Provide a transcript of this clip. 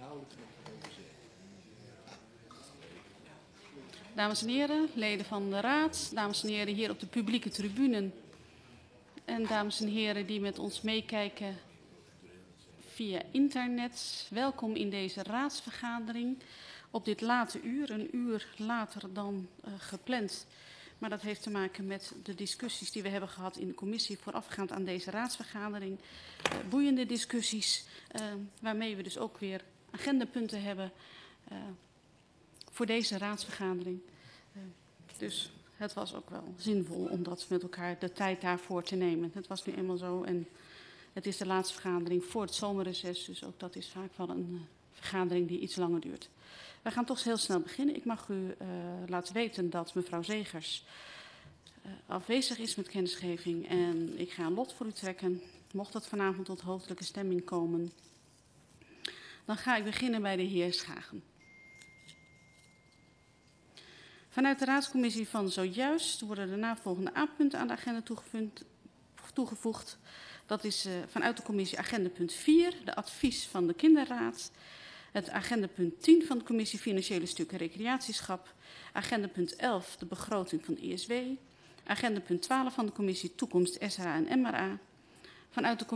Dames en heren, leden van de Raad, dames en heren hier op de publieke tribune en dames en heren die met ons meekijken via internet. Welkom in deze raadsvergadering op dit late uur, een uur later dan gepland. Maar dat heeft te maken met de discussies die we hebben gehad in de commissie voorafgaand aan deze raadsvergadering. Boeiende discussies waarmee we dus ook weer agendapunten hebben voor deze raadsvergadering. Dus het was ook wel zinvol om dat met elkaar de tijd daarvoor te nemen. Het was nu eenmaal zo en het is de laatste vergadering voor het zomerreces. Dus ook dat is vaak wel een vergadering die iets langer duurt. We gaan toch heel snel beginnen. Ik mag u laten weten dat mevrouw Zegers afwezig is met kennisgeving. En ik ga een lot voor u trekken. Mocht het vanavond tot hoofdelijke stemming komen, dan ga ik beginnen bij de heer Schagen. Vanuit de raadscommissie van zojuist worden de navolgende A-punten aan de agenda toegevoegd. Dat is vanuit de commissie agendapunt 4, de advies van de kinderraad. Het agendapunt 10 van de commissie Financiële Stuk en Recreatieschap. Agendapunt 11, de begroting van de ISW. Agendapunt 12 van de commissie Toekomst SRA en MRA. Vanuit de